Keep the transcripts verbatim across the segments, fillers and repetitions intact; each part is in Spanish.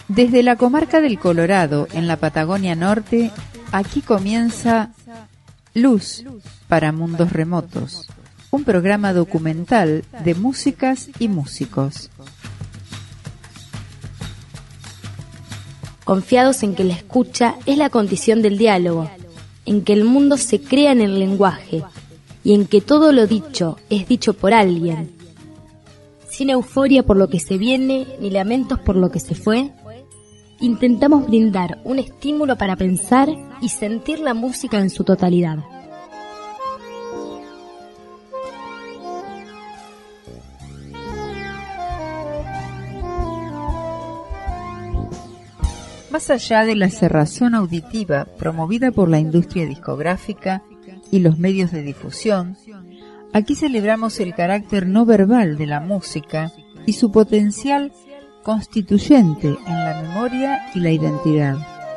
Desde la comarca del Colorado, en la Patagonia Norte, aquí comienza Luz para Mundos Remotos, un programa documental de músicas y músicos. Confiados en que la escucha es la condición del diálogo, en que el mundo se crea en el lenguaje y en que todo lo dicho es dicho por alguien. Sin euforia por lo que se viene ni lamentos por lo que se fue, intentamos brindar un estímulo para pensar y sentir la música en su totalidad. Más allá de la cerrazón auditiva promovida por la industria discográfica y los medios de difusión, aquí celebramos el carácter no verbal de la música y su potencial constituyente en la memoria y la identidad.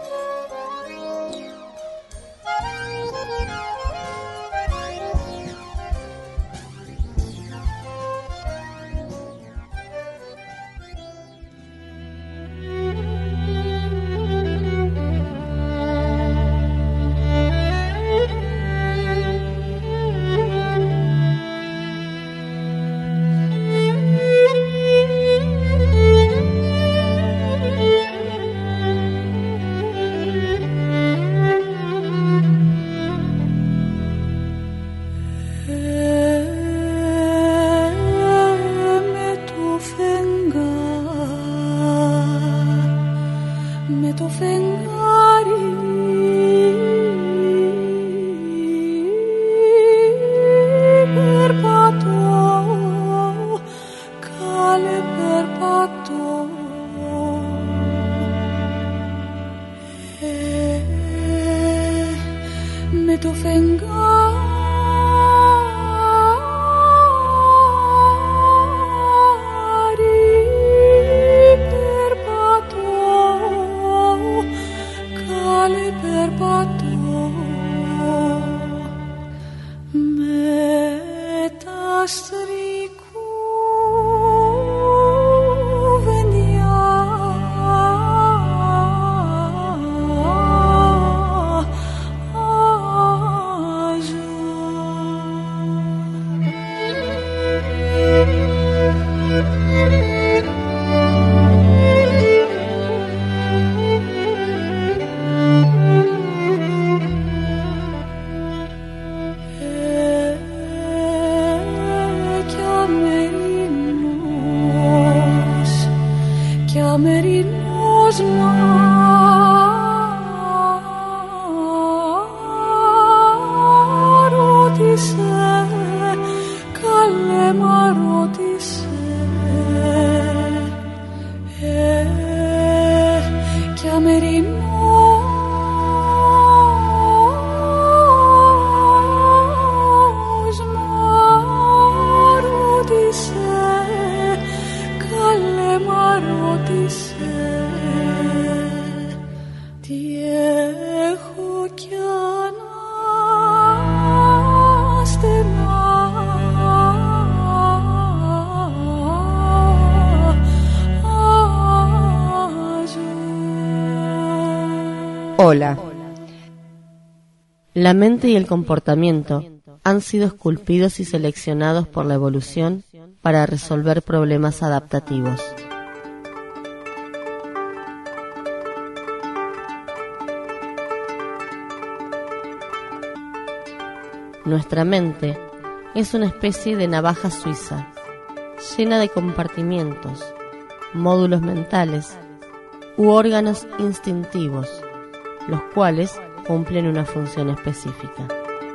Hola. La mente y el comportamiento han sido esculpidos y seleccionados por la evolución para resolver problemas adaptativos. Nuestra mente es una especie de navaja suiza, llena de compartimientos, módulos mentales u órganos instintivos, los cuales cumplen una función específica.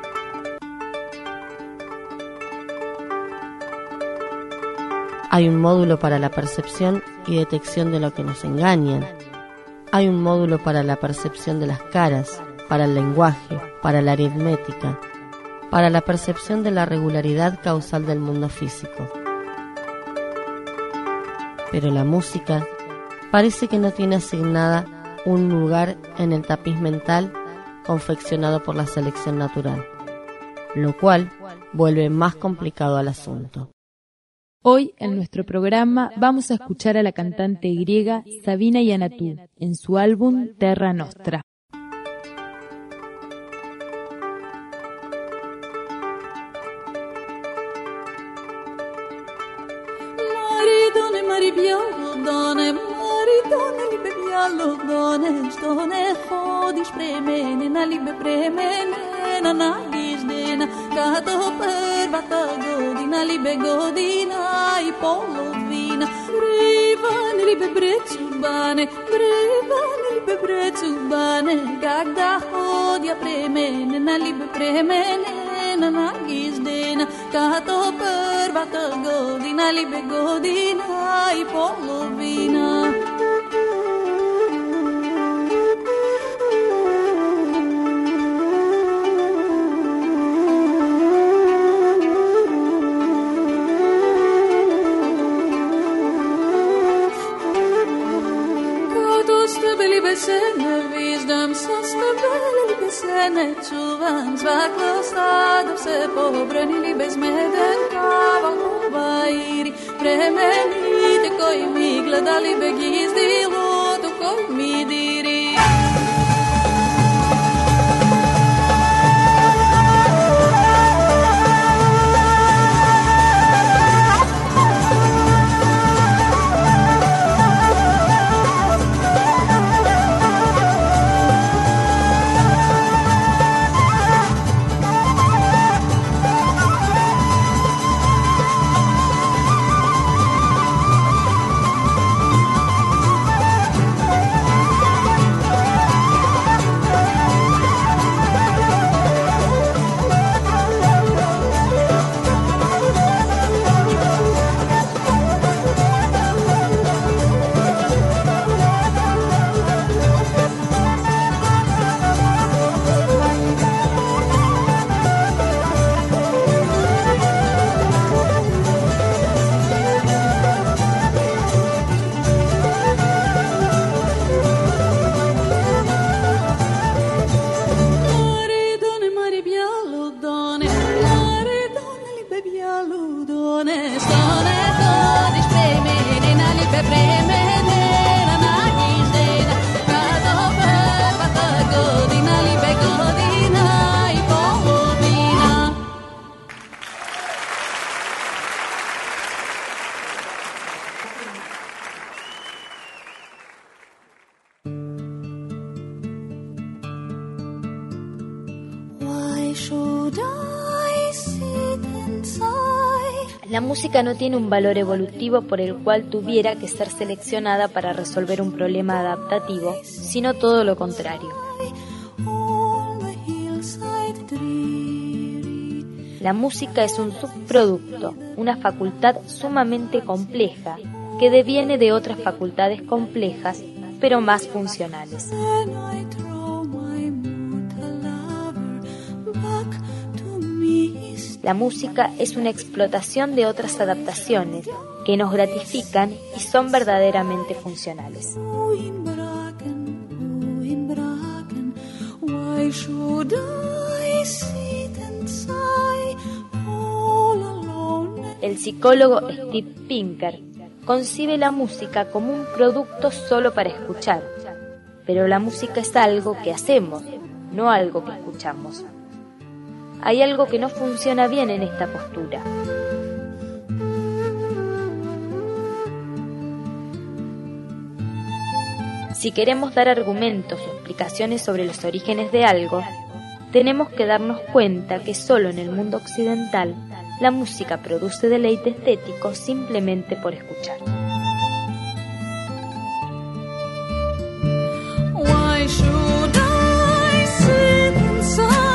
Hay un módulo para la percepción y detección de lo que nos engañan. Hay un módulo para la percepción de las caras, para el lenguaje, para la aritmética, para la percepción de la regularidad causal del mundo físico. Pero la música parece que no tiene asignada un lugar en el tapiz mental confeccionado por la selección natural, lo cual vuelve más complicado al asunto. Hoy en nuestro programa vamos a escuchar a la cantante griega Sabina Iannatou en su álbum Terra Nostra. Maridone, maribialo, done, maridone, libe bialo, done, stone, hodis premene, na libe premene, na nagis dena, kato pervata godina, libe godina, i polovina, brevane, libe brezubane, brevane, libe brezubane, kada hodia premene, na libe premene, na nagis dena, kato pervata godina, libe godina, i polovina. Besene, wisdom, sostabele, besene, čuvam svako stado, se pobrani, libes meden, kaval, vairi, premenite, koji mi gledali, begizdi, lutu, koji mi diri. La música no tiene un valor evolutivo por el cual tuviera que ser seleccionada para resolver un problema adaptativo, sino todo lo contrario. La música es un subproducto, una facultad sumamente compleja que deviene de otras facultades complejas, pero más funcionales. La música es una explotación de otras adaptaciones que nos gratifican y son verdaderamente funcionales. El psicólogo Steve Pinker concibe la música como un producto solo para escuchar, pero la música es algo que hacemos, no algo que escuchamos. Hay algo que no funciona bien en esta postura. Si queremos dar argumentos o explicaciones sobre los orígenes de algo, tenemos que darnos cuenta que solo en el mundo occidental la música produce deleite estético simplemente por escuchar. Why should I sit inside?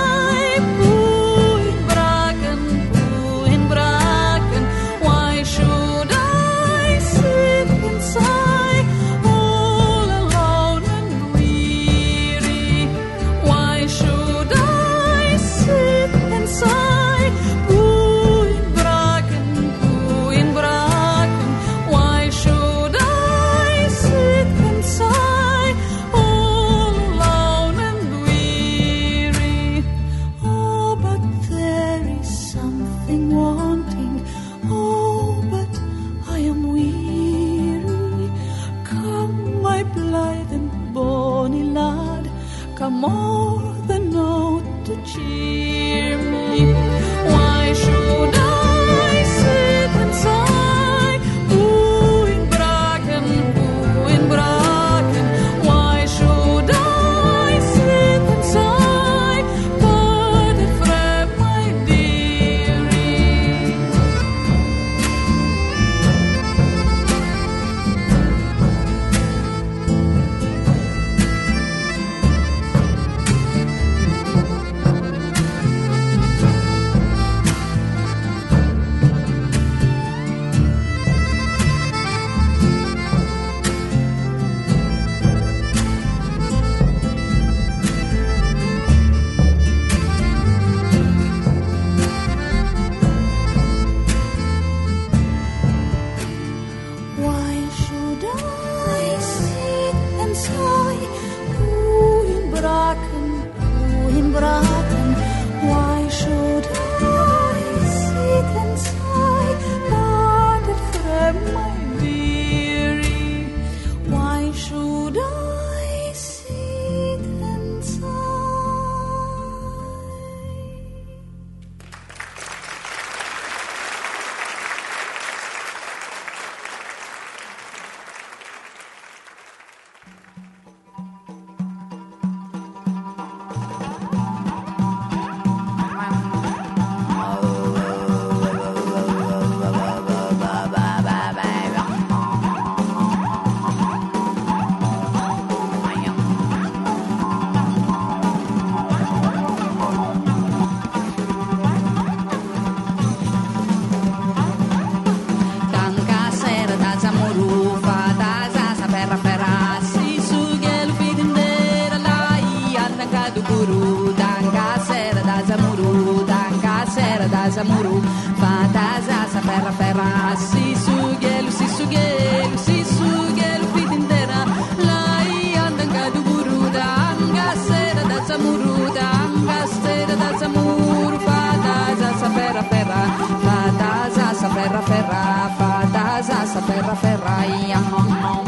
Why da zamuru, tangasera da zamuru, fantasa ferra ferra, si sugelu, si sugelu, si sugelu, fit intera, lai andanga du guru, tangasera da zamuru, tangasera da zamuru, fantasa ferra ferra, fantasa ferra ferra, fantasa ferra ferra, yam.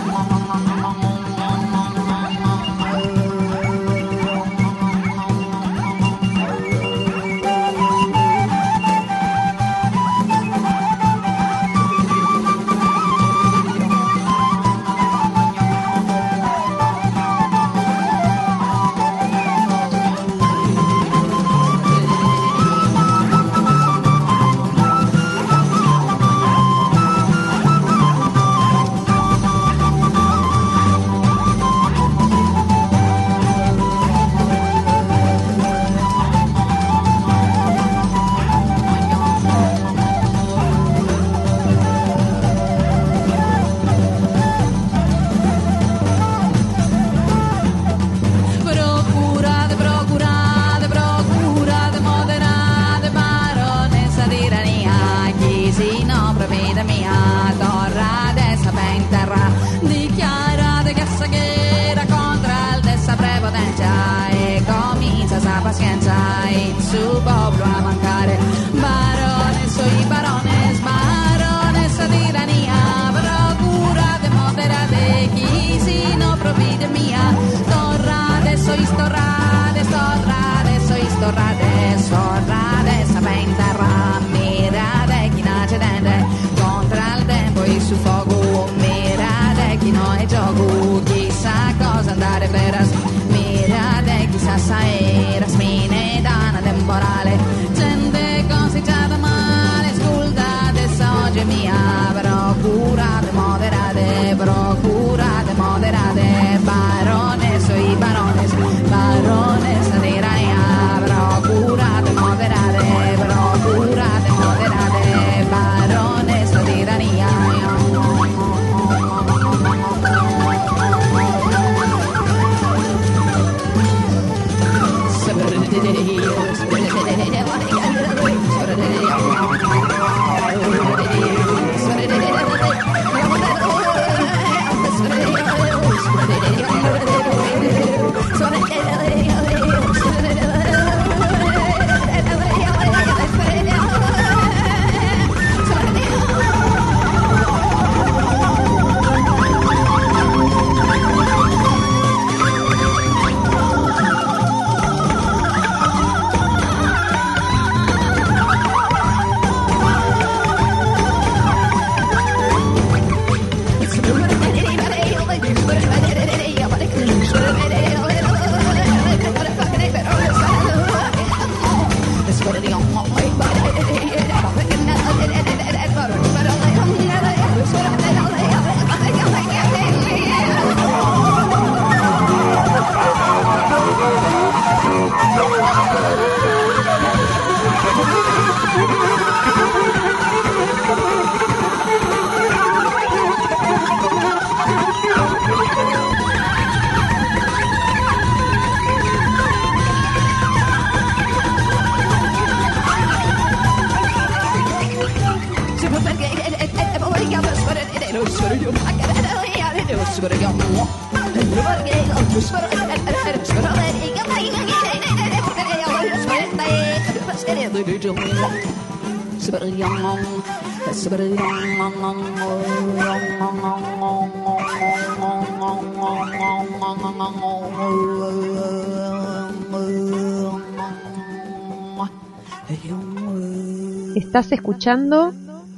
Estás escuchando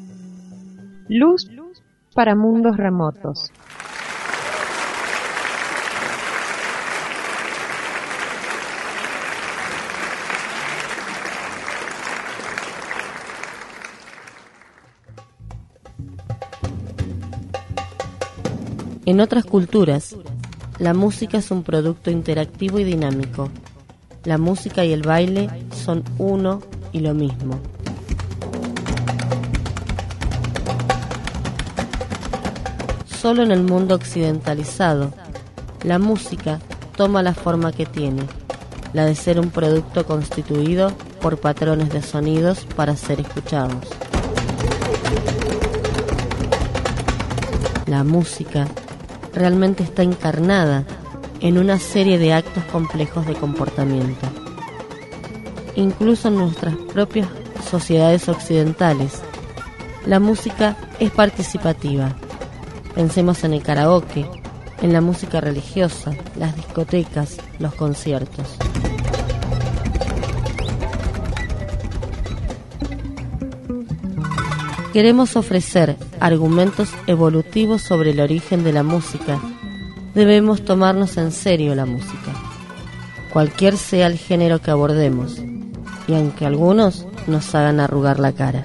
Luz para Mundos Remotos. En otras culturas, la música es un producto interactivo y dinámico. La música y el baile son uno y lo mismo. Solo en el mundo occidentalizado, la música toma la forma que tiene, la de ser un producto constituido por patrones de sonidos para ser escuchados. La música realmente está encarnada en una serie de actos complejos de comportamiento. Incluso en nuestras propias sociedades occidentales, la música es participativa. Pensemos en el karaoke, en la música religiosa, las discotecas, los conciertos. Queremos ofrecer argumentos evolutivos sobre el origen de la música. Debemos tomarnos en serio la música, cualquier sea el género que abordemos, y aunque algunos nos hagan arrugar la cara.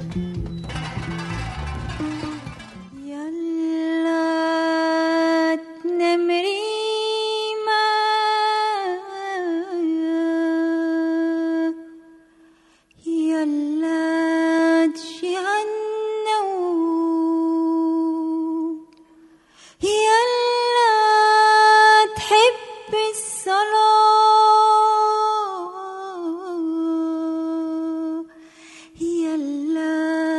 يلا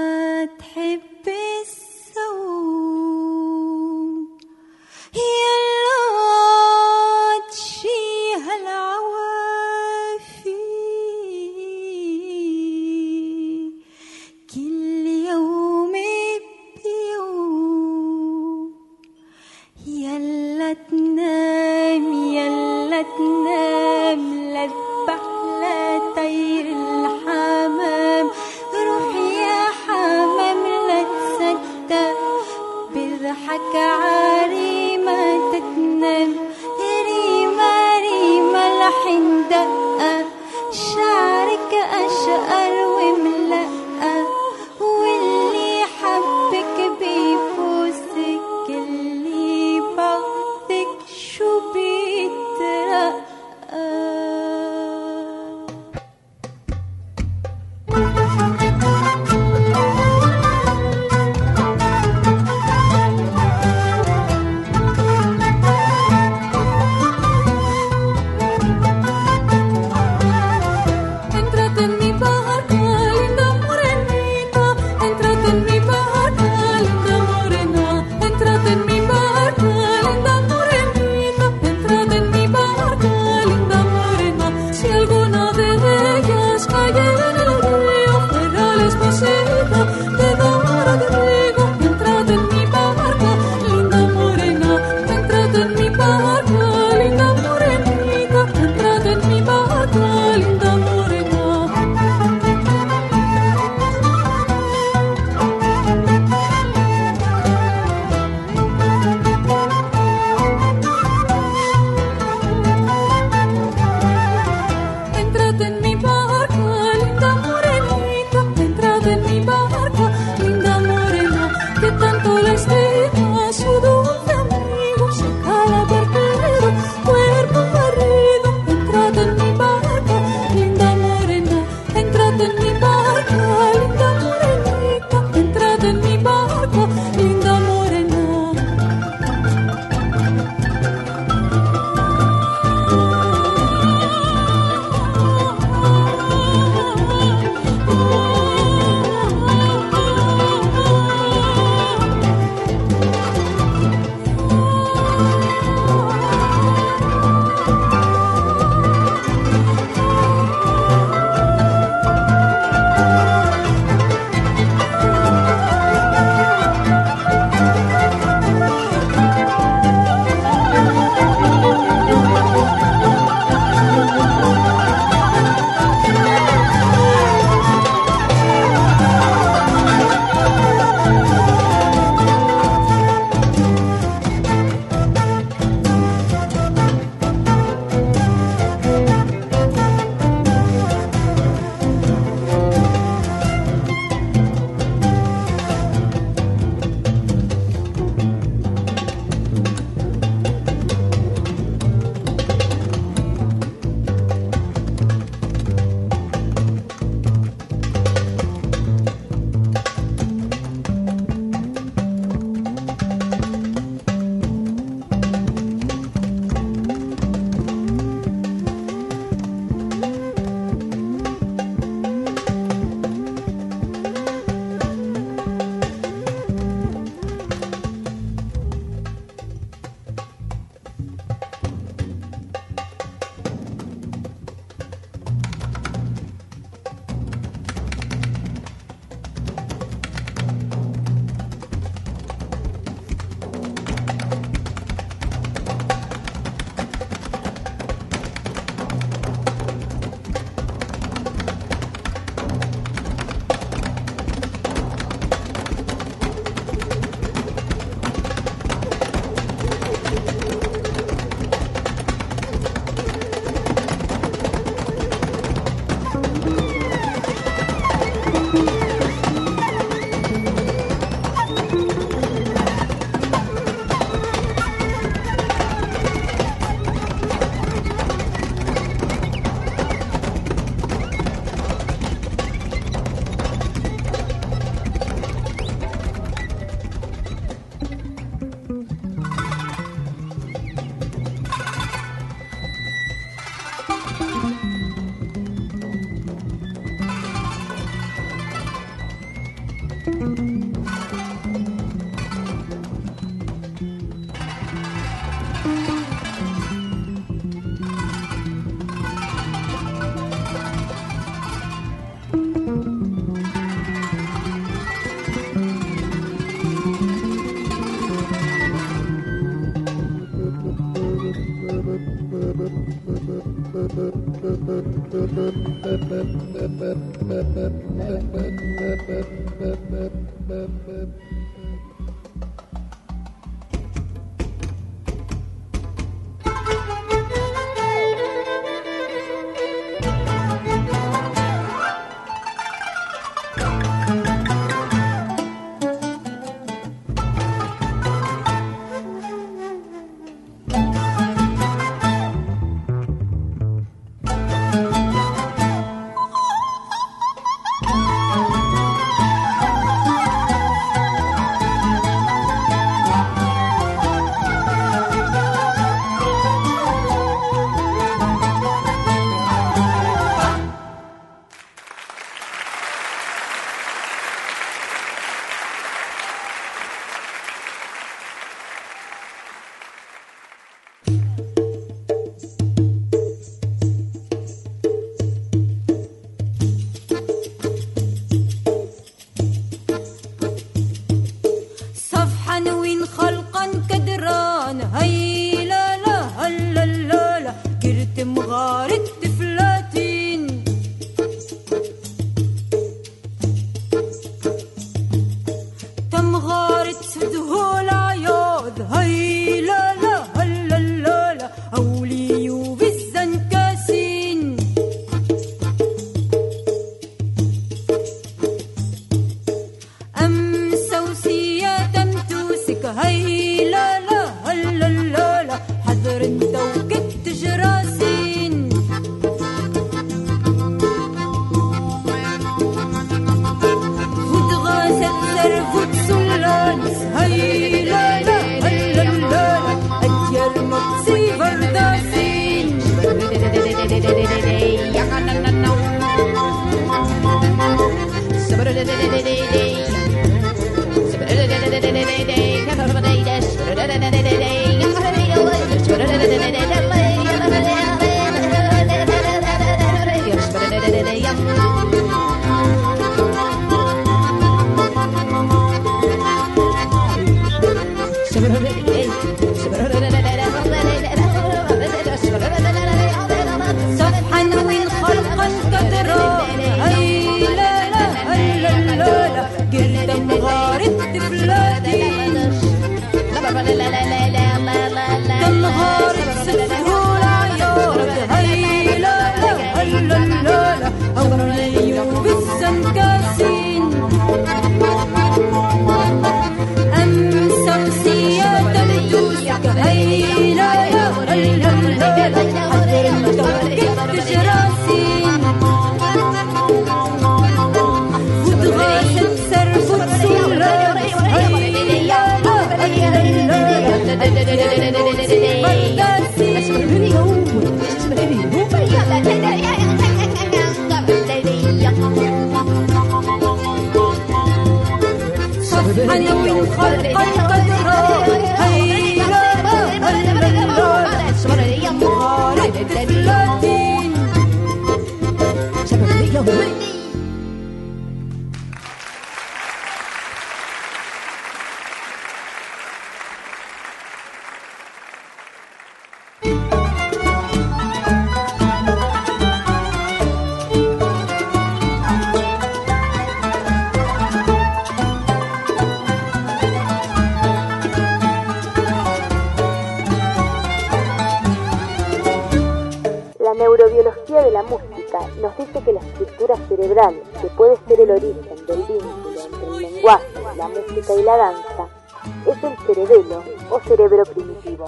La neurobiología de la música nos dice que la estructura cerebral, que puede ser el origen del vínculo entre el lenguaje, la música y la danza, es el cerebelo o cerebro primitivo.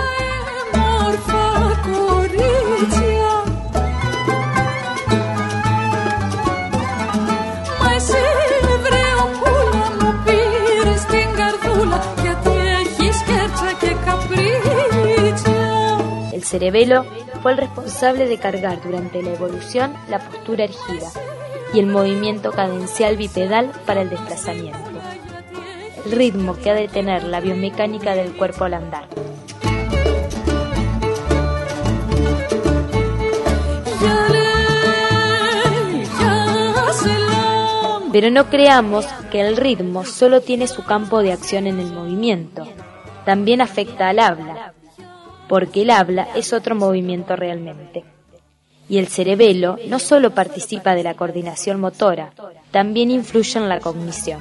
El cerebelo fue el responsable de cargar durante la evolución la postura erguida y el movimiento cadencial bipedal para el desplazamiento, el ritmo que ha de tener la biomecánica del cuerpo al andar. Pero no creamos que el ritmo solo tiene su campo de acción en el movimiento, también afecta al habla, porque el habla es otro movimiento realmente. Y el cerebelo no solo participa de la coordinación motora, también influye en la cognición.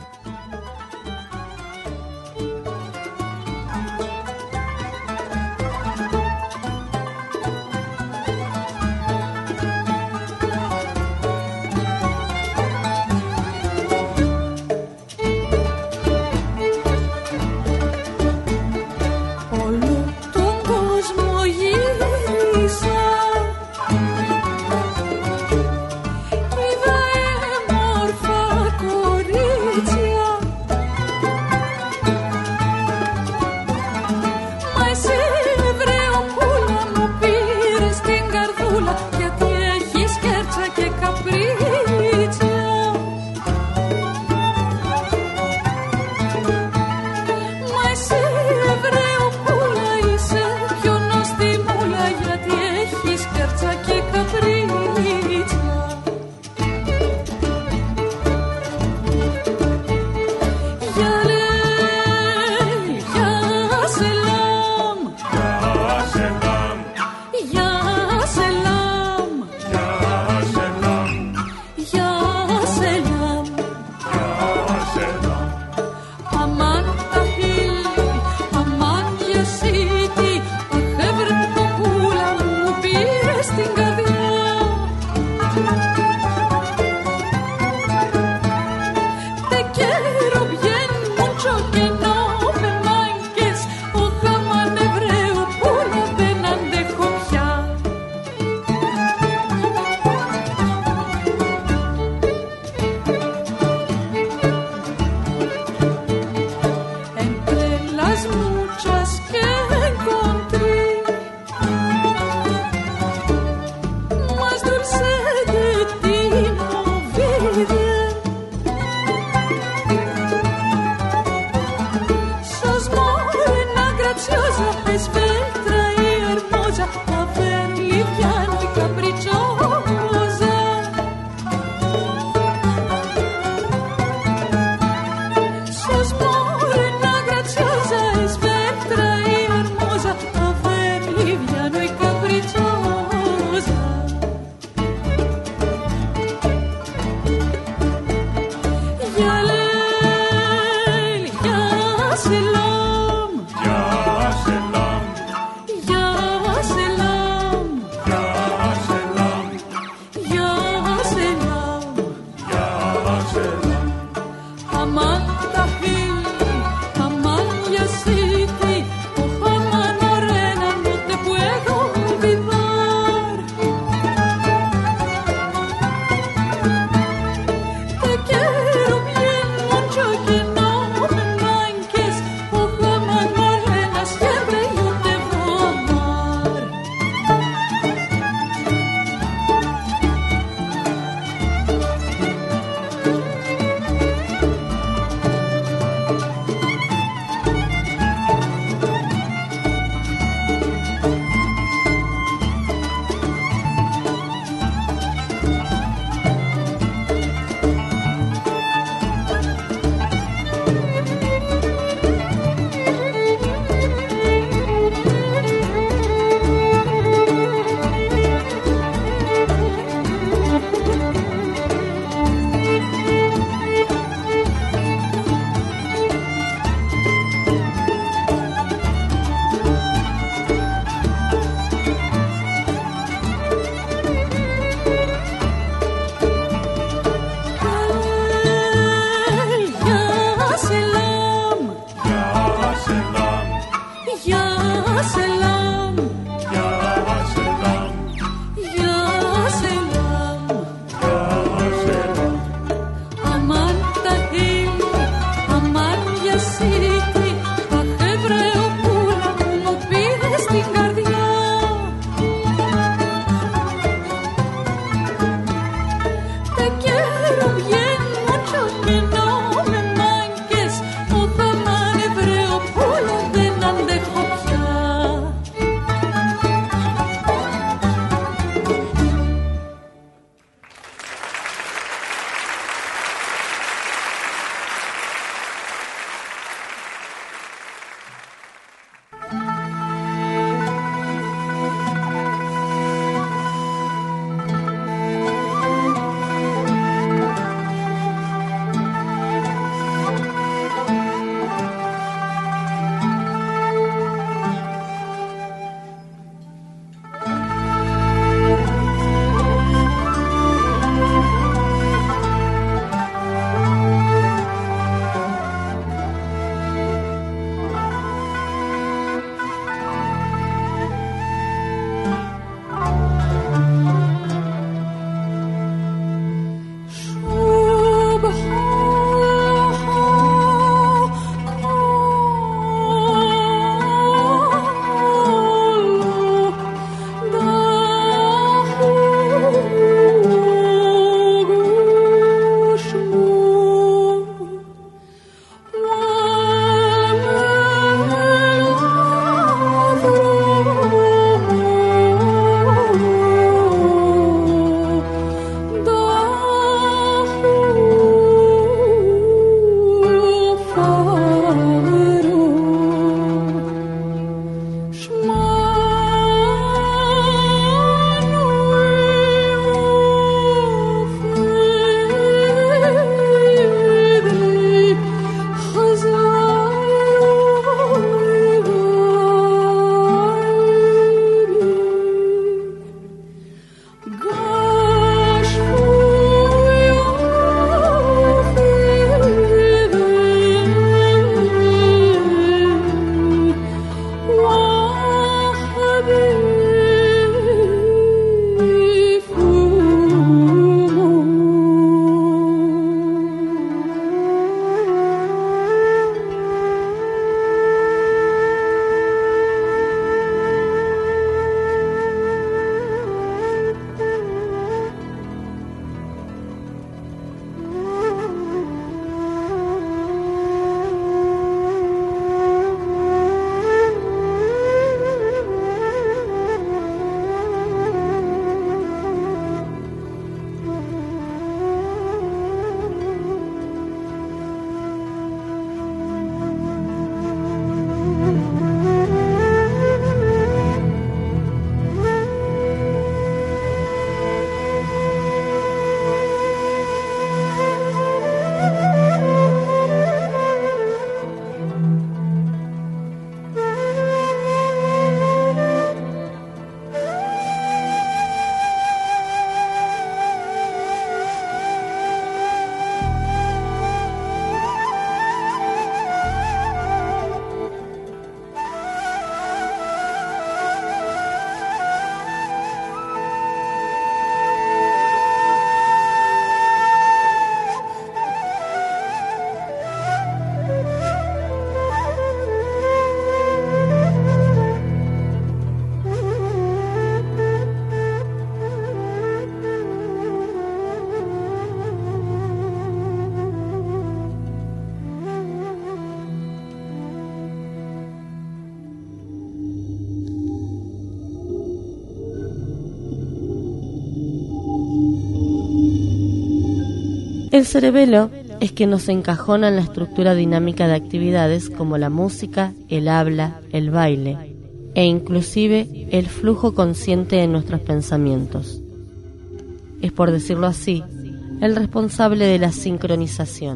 El cerebelo es que nos encajona en la estructura dinámica de actividades como la música, el habla, el baile e inclusive el flujo consciente de nuestros pensamientos. Es, por decirlo así, el responsable de la sincronización.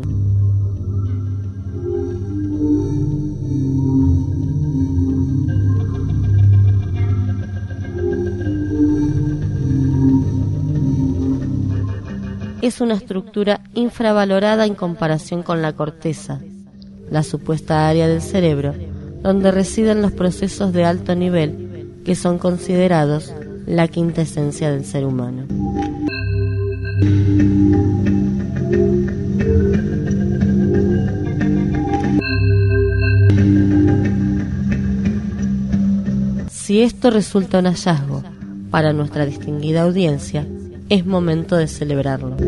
Es una estructura infravalorada en comparación con la corteza, la supuesta área del cerebro donde residen los procesos de alto nivel que son considerados la quinta esencia del ser humano. Si esto resulta un hallazgo para nuestra distinguida audiencia, es momento de celebrarlo.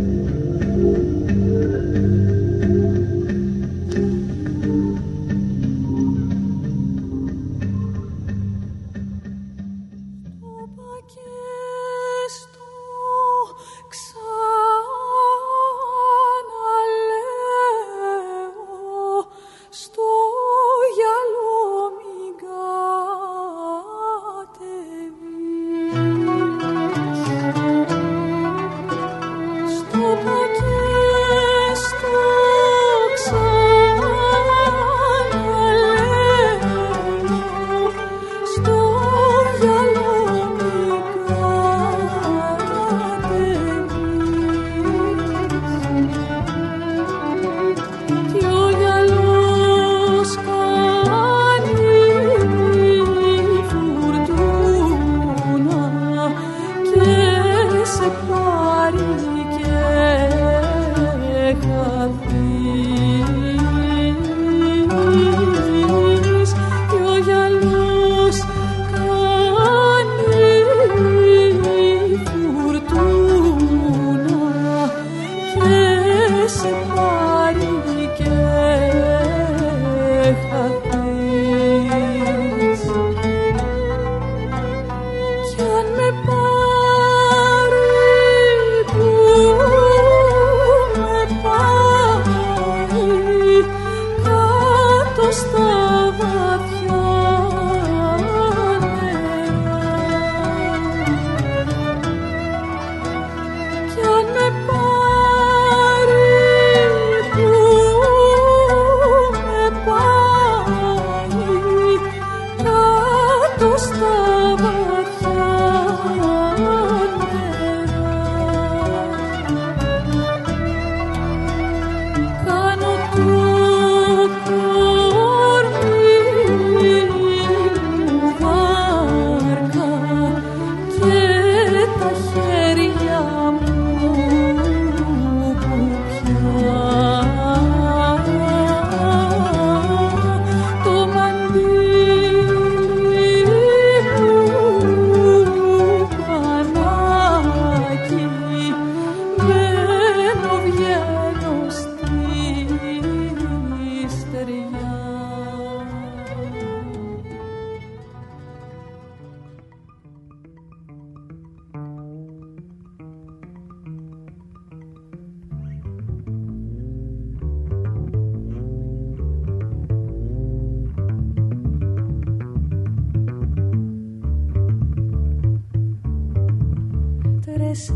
Tres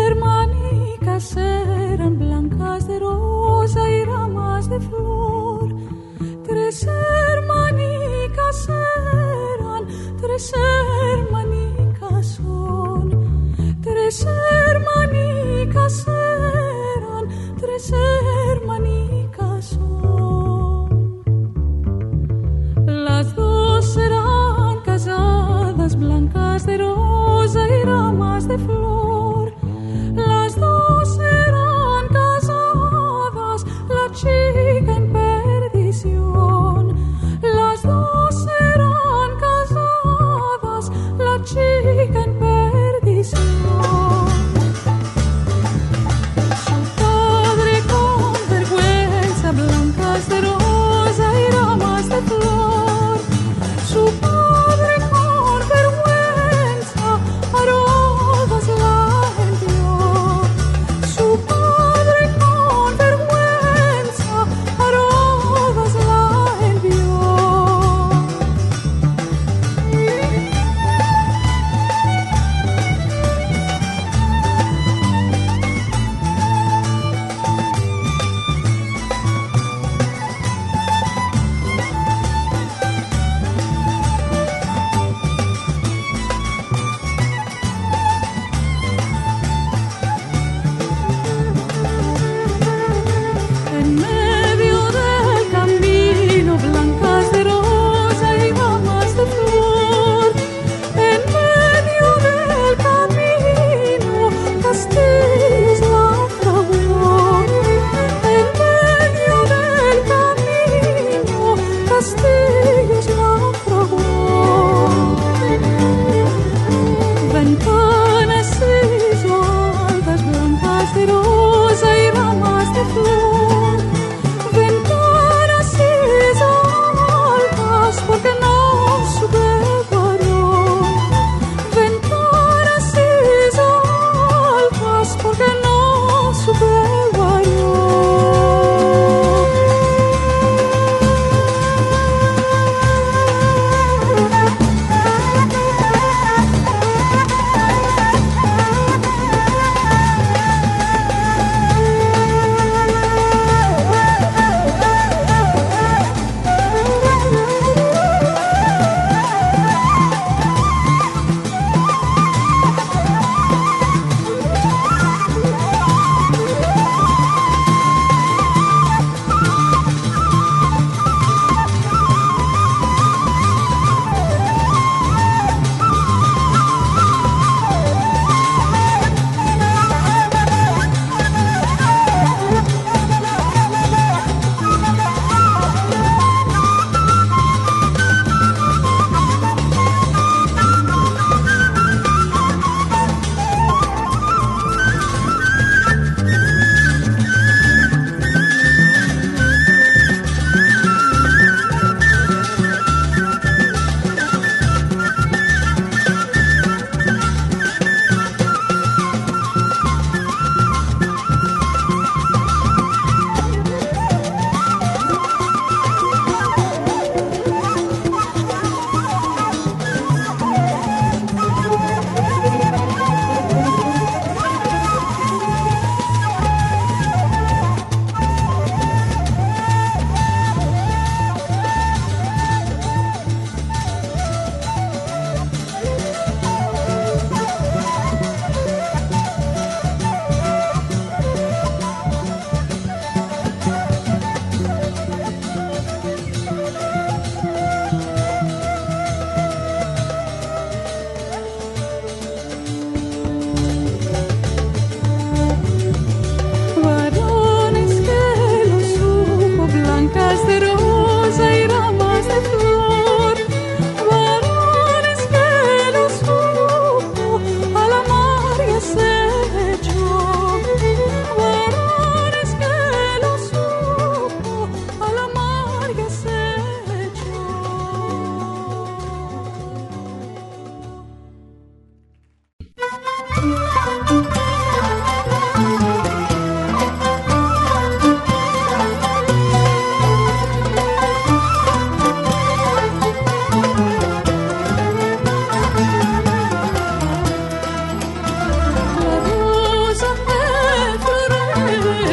hermanicas eran blancas de rosa y ramas de flor. Tres hermanicas eran, tres hermanicas son. Tres hermanicas eran, tres hermanicas son. Las dos eran casadas, blancas de rosa y ramas de flor. Las dos eran casadas, la chica en perdición. Las dos eran casadas,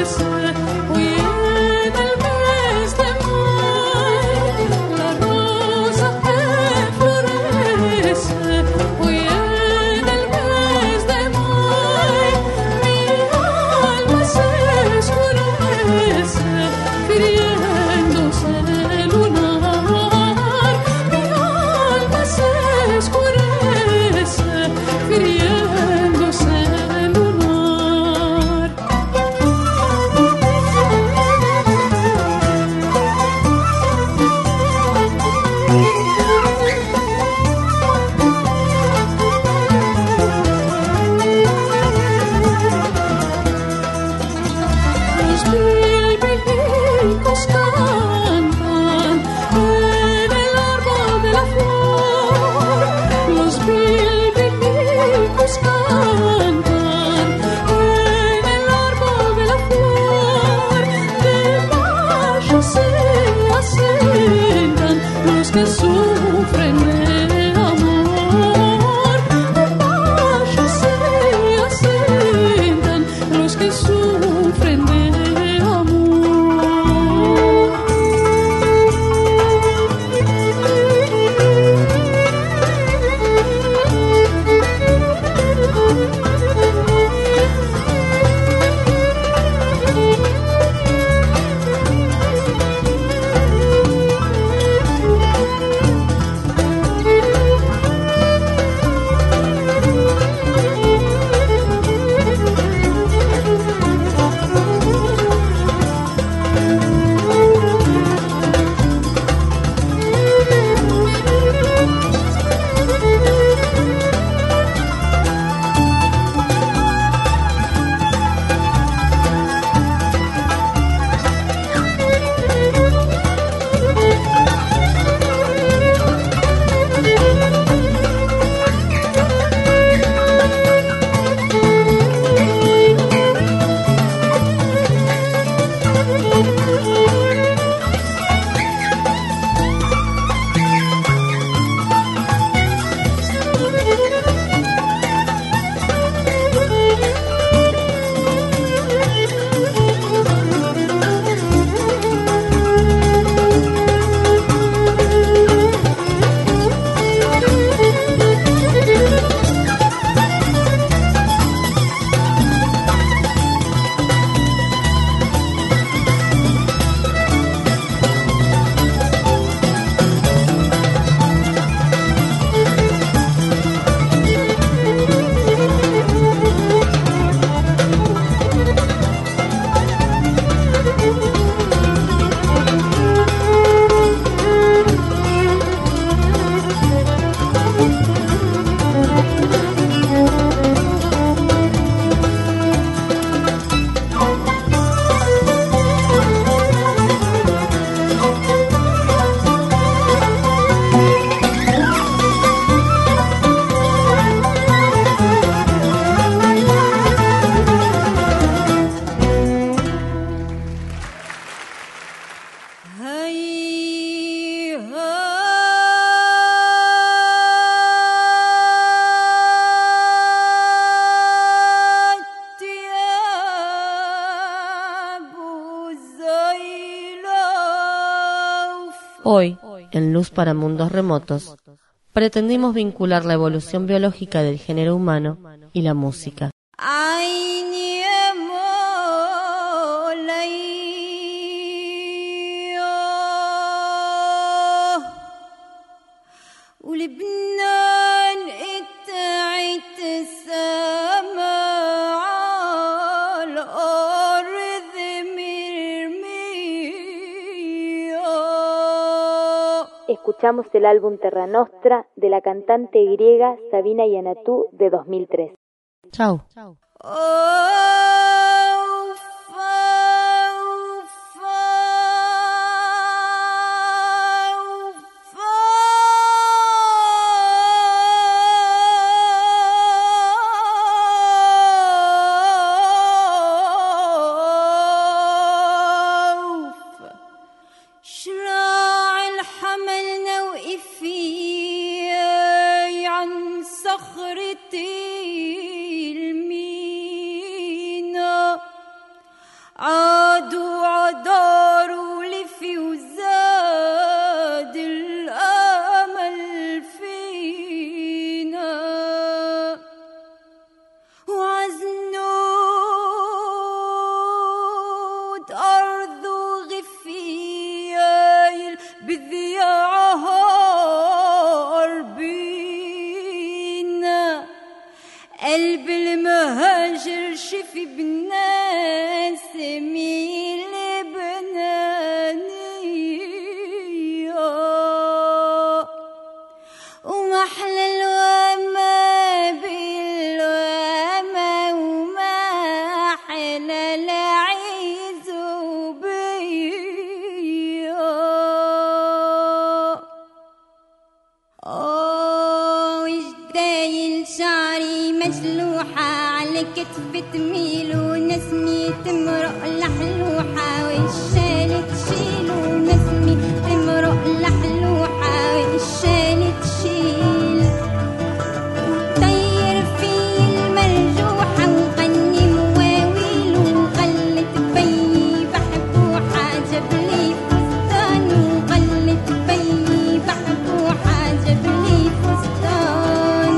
Hoy, en Luz para Mundos Remotos, pretendimos vincular la evolución biológica del género humano y la música. Escuchamos el álbum Terra Nostra de la cantante griega Sabina Iannatou de dos mil tres. Chau. صخرتي الميل عادوا عداروا لي في وزاد الأمل فينا وعزنود أرض غفيايل بذياعها بينا قلب المهاجر شفي بناس ميل بنانية ومحلى الوما بالوما وما حلى العيز وبيا آه وجدايل شعري مجلوحة على كتفي تميل ونسمي تمرق لحلوحة والشالي تشيل ونسمي تمرق لحلوحة والشالي تشيل وطير في المرجوحة وغني مواويل وغلت بي بحبوحة جبلي فستان وغلت بي بحبوحة جبلي فستان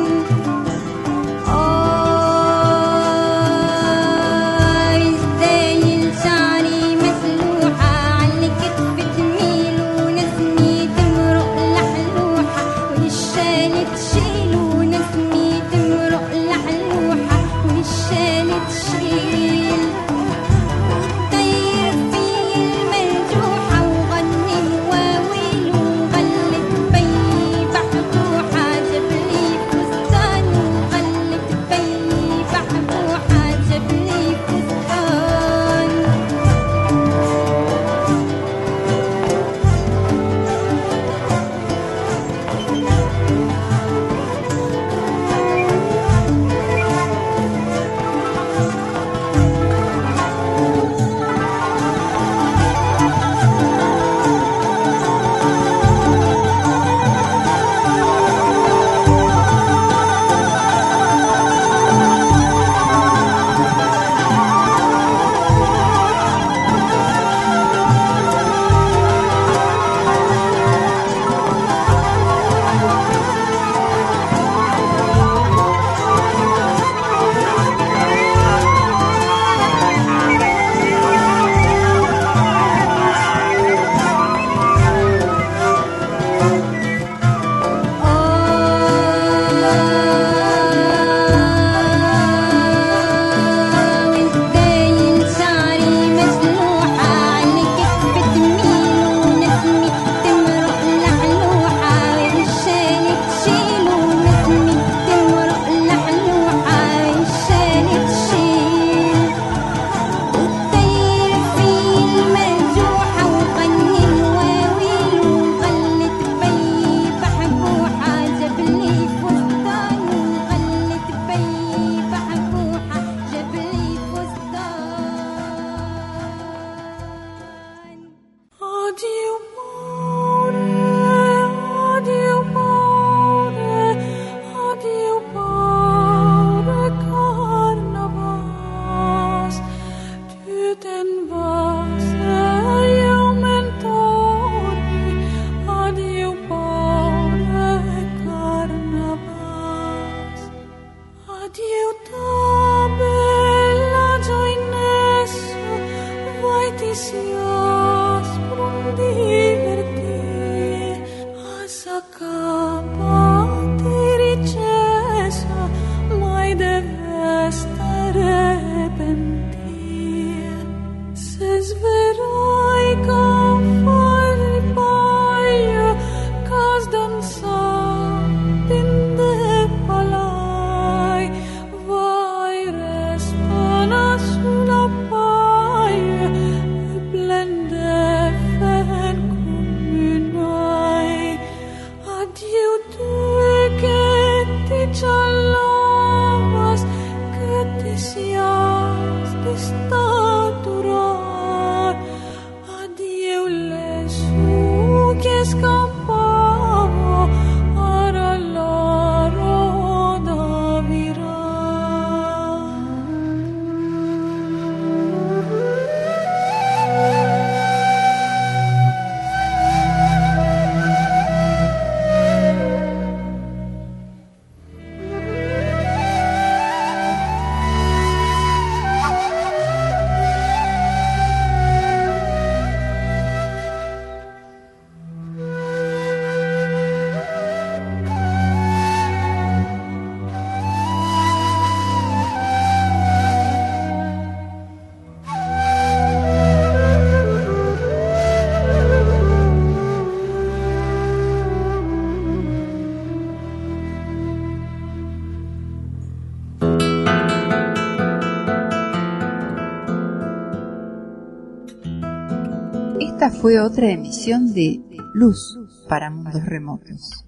Esta fue otra emisión de Luz para Mundos Remotos.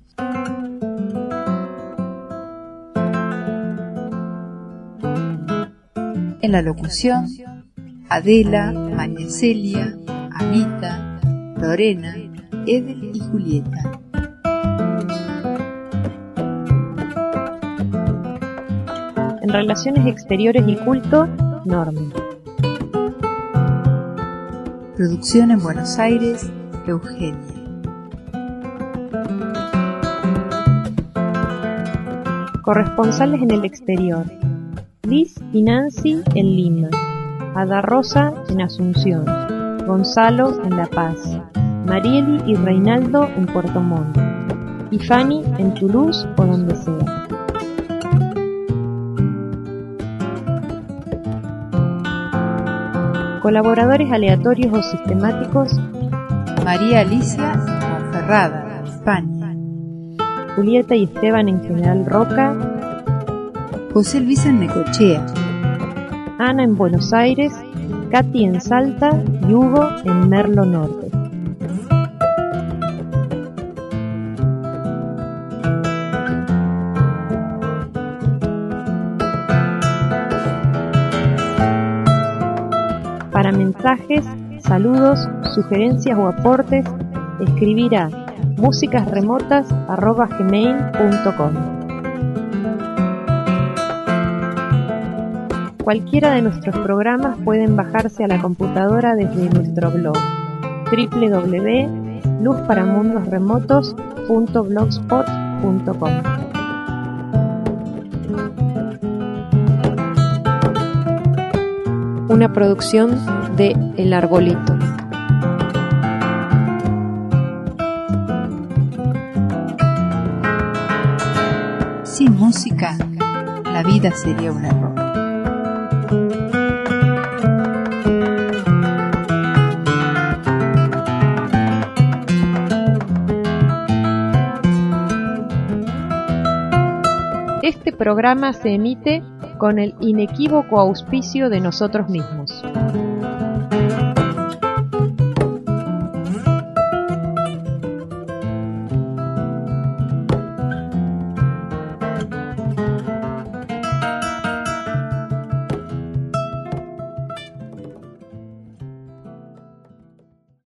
En la locución, Adela, María Celia, Anita, Lorena, Edel y Julieta. En Relaciones Exteriores y Culto, Norma. Producción en Buenos Aires, Eugenia. Corresponsales en el exterior, Liz y Nancy en Lima, Ada Rosa en Asunción, Gonzalo en La Paz, Marieli y Reinaldo en Puerto Montt, y Fanny en Toulouse o donde sea. Colaboradores aleatorios o sistemáticos: María Alicia Monferrada, España. Julieta y Esteban en General Roca. José Luis en Necochea. Ana en Buenos Aires, Katy en Salta y Hugo en Merlo Norte. Para mensajes, saludos, sugerencias o aportes, escribir a músicasremotas arroba gmail punto com. Cualquiera de nuestros programas pueden bajarse a la computadora desde nuestro blog doble u doble u doble u punto luz para mundos remotos punto blogspot punto com. Una producción de El Arbolito. Sin música, la vida sería un error. Este programa se emite con el inequívoco auspicio de nosotros mismos.